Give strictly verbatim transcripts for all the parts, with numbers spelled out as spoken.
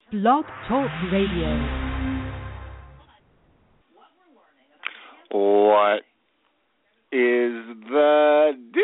Blog Talk Radio. What is the deal?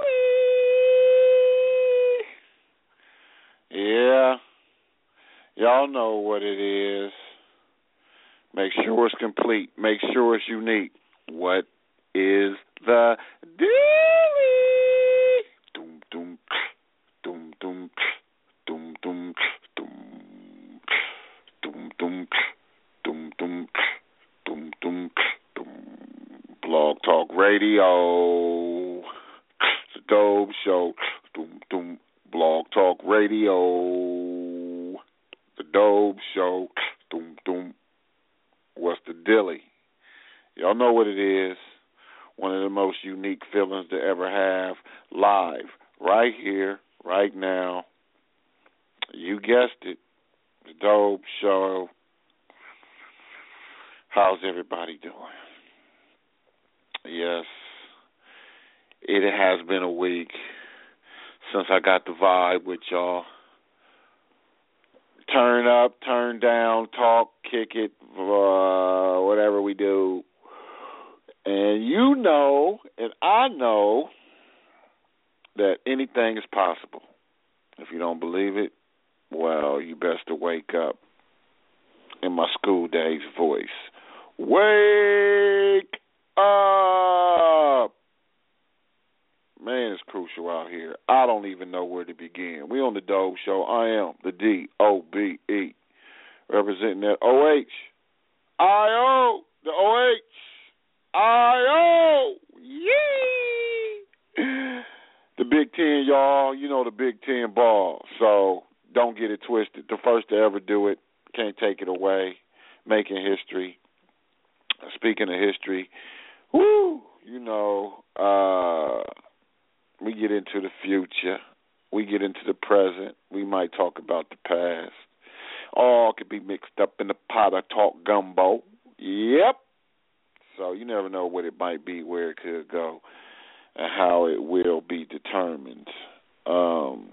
Yeah, y'all know what it is. Make sure it's complete. Make sure it's unique. What is the deal? Doom, doom, doom, doom, doom, doom, doom, doom, doom, doom, doom, doom, doom, doom. Blog Talk Radio. It's a dope show. Doom, doom. Blog Talk Radio. The dope show. Doom, doom. What's the dilly? Y'all know what it is. One of the most unique feelings to ever have. Live. Right here. Right now. You guessed it. The dope show. How's everybody doing? Yes. It has been a week since I got the vibe with y'all. Turn up, turn down, talk, kick it, uh, whatever we do. And you know, and I know, that anything is possible. If you don't believe it, well, you best to wake up. In my school days voice. Wake up! Man, it's crucial out here. I don't even know where to begin. We on the Dope Show. I am the D O B E, representing that O H. I O, the O H. I O, yee! The Big Ten, y'all. You know the Big Ten ball. So don't get it twisted. The first to ever do it. Can't take it away. Making history. Speaking of history, woo, you know, uh, we get into the future. We get into the present. We might talk about the past. All could be mixed up in the pot of talk gumbo. Yep. So you never know what it might be, where it could go, and how it will be determined. Um,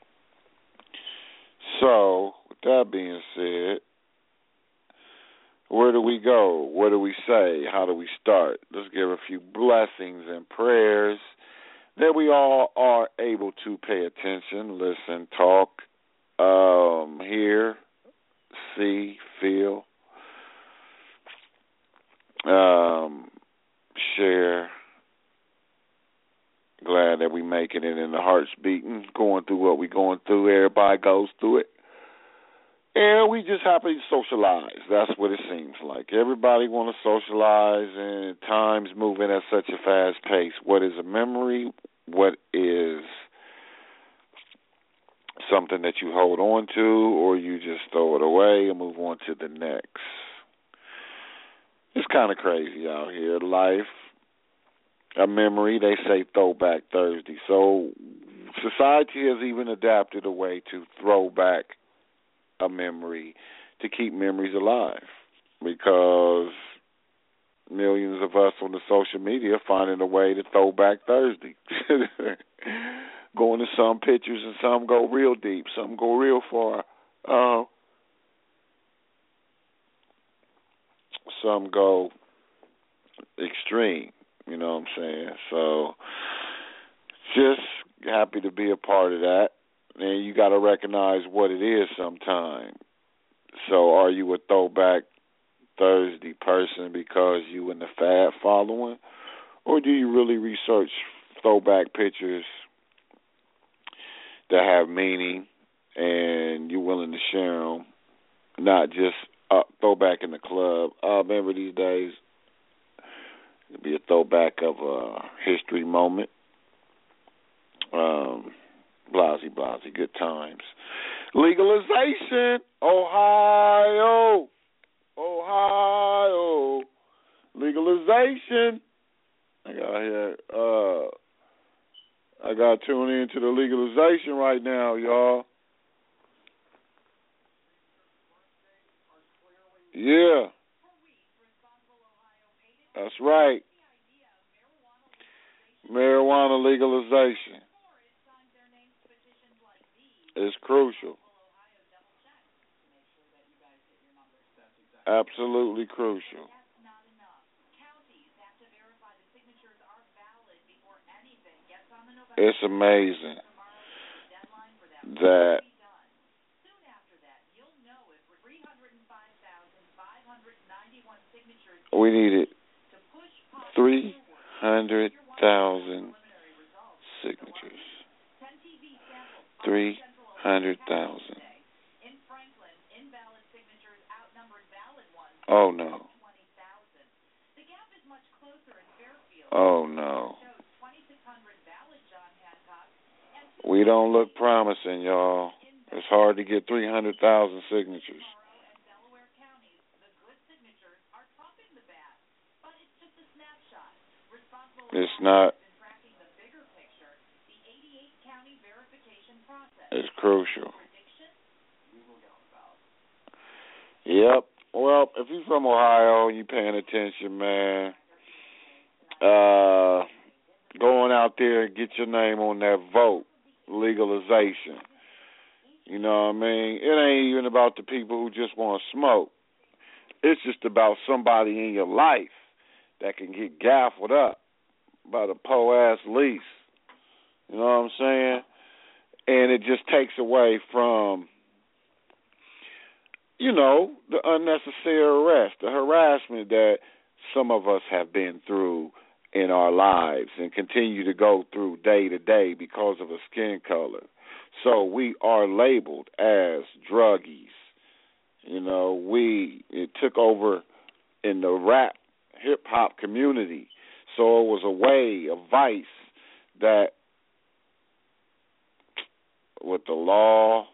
so, with that being said, where do we go? What do we say? How do we start? Let's give a few blessings and prayers that we all are able to pay attention, listen, talk, um, hear, see, feel, um, share. Glad that we making it and the heart's beating, going through what we going through. Everybody goes through it. And we just happy to socialize. That's what it seems like. Everybody want to socialize, and time's moving at such a fast pace. What is a memory? What is something that you hold on to, or you just throw it away and move on to the next? It's kind of crazy out here. Life, a memory, they say Throwback Thursday. So society has even adapted a way to throw back a memory to keep memories alive, because millions of us on the social media finding a way to throw back Thursday. Going to some pictures, and some go real deep, some go real far. Uh, some go extreme, you know what I'm saying? So just happy to be a part of that. And you got to recognize what it is sometime. So are you a Throwback Thursday person because you in the fad following? Or do you really research throwback pictures that have meaning and you're willing to share them? Not just uh, throwback in the club. I remember these days, it'll be a throwback of a history moment. Um... Blasey, blasey, good times. Legalization, Ohio, Ohio, legalization. I got here. Uh, I got to tune into the legalization right now, y'all. Yeah, that's right. Marijuana legalization. It's crucial. Absolutely crucial. It's amazing that we needed three hundred thousand signatures. three hundred thousand. Oh, no. Oh, no. We don't look promising, y'all. It's hard to get three hundred thousand signatures. It's not. It's crucial. Yep. Well, if you're from Ohio and you're paying attention, man, uh, going out there and get your name on that vote, legalization. You know what I mean? It ain't even about the people who just want to smoke. It's just about somebody in your life that can get gaffled up by the po-ass lease. You know what I'm saying? And it just takes away from, you know, the unnecessary arrest, the harassment that some of us have been through in our lives and continue to go through day to day because of a skin color. So we are labeled as druggies. You know, we, it took over in the rap, hip-hop community. So it was a way, a vice that with the law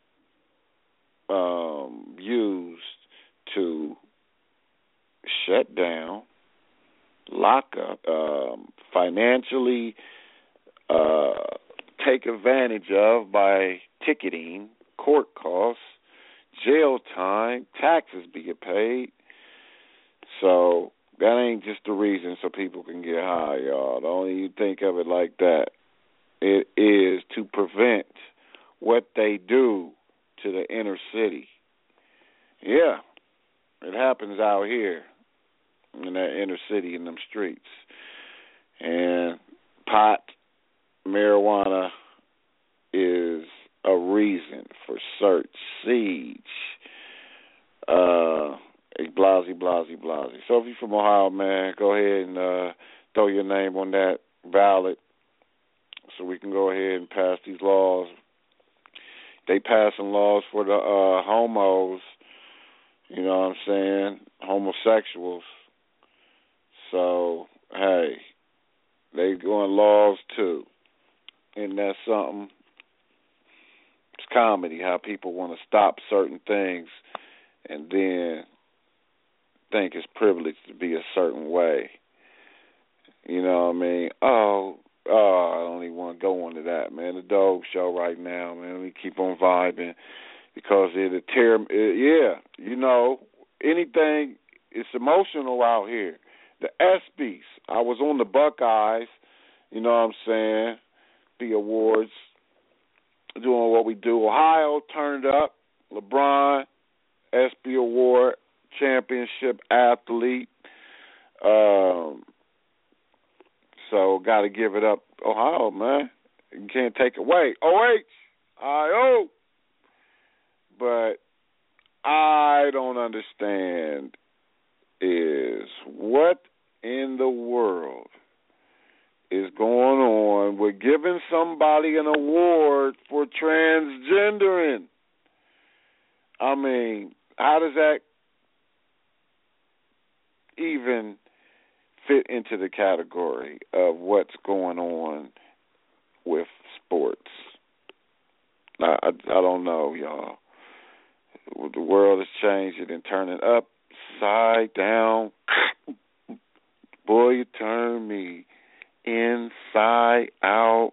um, used to shut down, lock up, um, financially uh, take advantage of by ticketing, court costs, jail time, taxes being paid. So that ain't just the reason so people can get high, y'all. Don't only you think of it like that. It is to prevent what they do to the inner city. Yeah, it happens out here in that inner city, in them streets. And pot, marijuana is a reason for search, siege, uh, blasey, blasey, blasey. So if you're from Ohio, man, go ahead and uh, throw your name on that ballot so we can go ahead and pass these laws. They passing laws for the uh, homos, you know what I'm saying, homosexuals. So, hey, they doing laws too. And that's something. It's comedy how people want to stop certain things and then think it's privileged to be a certain way. You know what I mean? Oh, oh, I don't even want to go into that, man. The Dog Show right now, man. We keep on vibing because it'll tear, it, yeah, you know, anything, it's emotional out here. The ESPYs, I was on the Buckeyes, you know what I'm saying, the awards, doing what we do. Ohio turned up, LeBron, ESPY Award, championship athlete. Um, so got to give it up, Ohio, man. You can't take away. O H, I O. But I don't understand is what in the world is going on with giving somebody an award for transgendering. I mean, how does that even fit into the category of what's going on with sports? I, I, I don't know, y'all. The world is changing and turning upside down. Boy, you turn me inside out,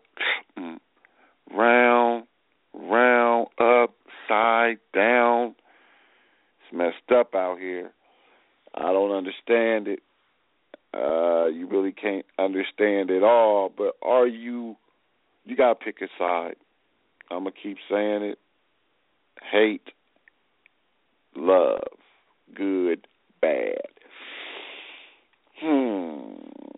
round, round, upside down. It's messed up out here. I don't understand it. Uh, you really can't understand it all, but are you, you got to pick a side. I'm going to keep saying it. Hate, love. good, bad. Hmm.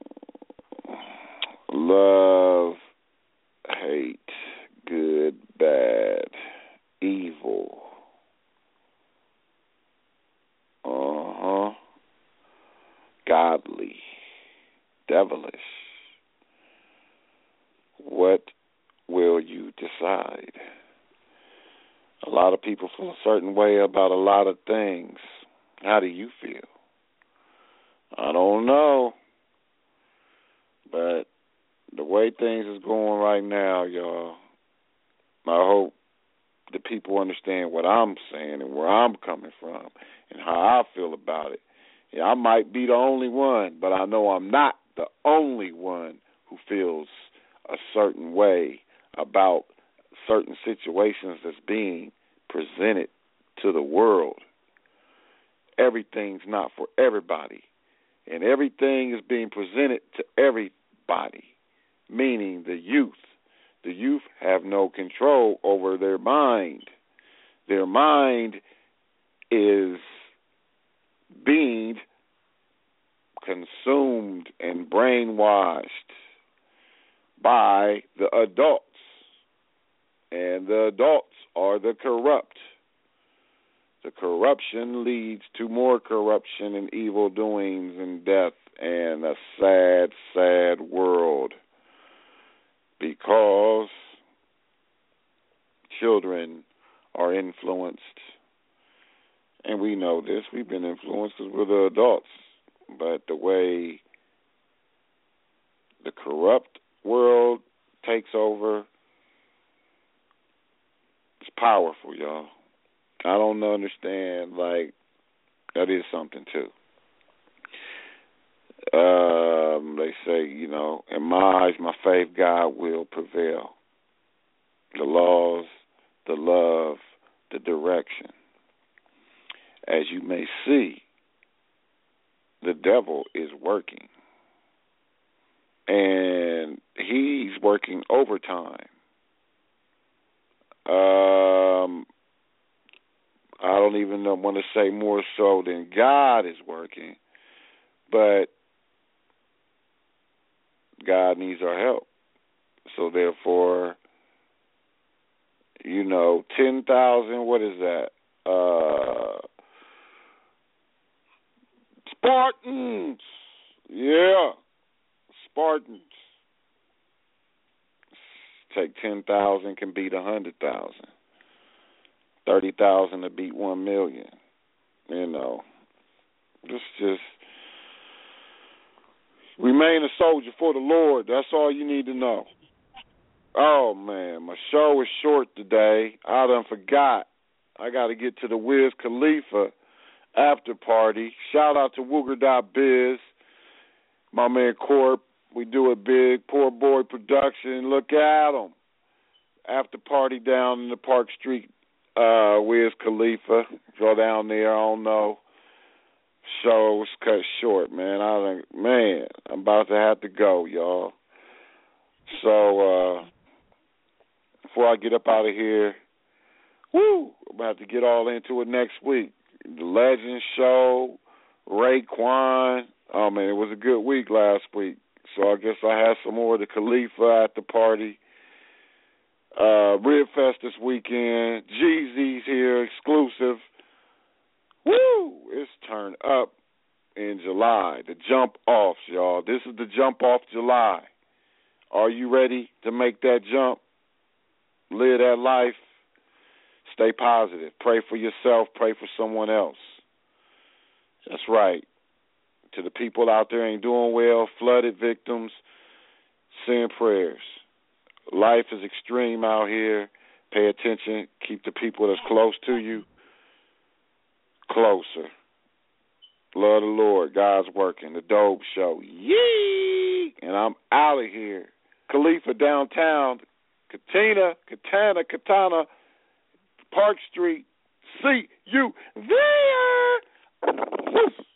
Love, hate, good, bad, evil. Uh-huh. Godly, devilish. What will you decide? A lot of people feel a certain way about a lot of things. How do you feel? I don't know. But the way things is going right now, y'all, I hope the people understand what I'm saying and where I'm coming from and how I feel about it. Yeah, I might be the only one, but I know I'm not the only one who feels a certain way about certain situations that's being presented to the world. Everything's not for everybody, and everything is being presented to everybody, meaning the youth. The youth have no control over their mind. Their mind is being consumed and brainwashed by the adults. And the adults are the corrupt. The corruption leads to more corruption and evil doings and death and a sad, sad world. Because children are influenced. And we know this. We've been influenced because we're the adults. But the way the corrupt world takes over, it's powerful, y'all. I don't understand, like, that is something, too. Um, they say, you know, in my eyes, my faith, God will prevail. The laws, the love, the direction. As you may see, the devil is working. And he's working overtime. Um, I don't even know, want to say more so than God is working, but God needs our help. So therefore, you know, ten thousand, what is that? Uh, Spartans. Yeah. Spartans. Take ten thousand can beat one hundred thousand. thirty thousand to beat one million. You know, it's just remain a soldier for the Lord. That's all you need to know. Oh, man, my show is short today. I done forgot. I got to get to the Wiz Khalifa after party. Shout out to Wooger dot biz, my man Corp. We do it big. Poor Boy Production. Look at them. After party down in the Park Street, uh, Wiz Khalifa. Go down there. I don't know. Show was cut short, man. I think, man, I'm about to have to go, y'all. So, uh, before I get up out of here, woo, I'm about to get all into it next week. The Legend Show, Raekwon. Oh, man, it was a good week last week. So I guess I had some more of the Khalifa at the party. Uh, Ribfest this weekend. Jeezy's here, exclusive. Woo! It's turned up in July. The jump offs, y'all. This is the jump off July. Are you ready to make that jump? Live that life. Stay positive. Pray for yourself. Pray for someone else. That's right. To the people out there ain't doing well, flooded victims, send prayers. Life is extreme out here. Pay attention. Keep the people that's close to you closer. Love the Lord. God's working. The Dope Show. Yee! And I'm out of here. Khalifa downtown. Katina, Katana, Katana, Park Street. See you there.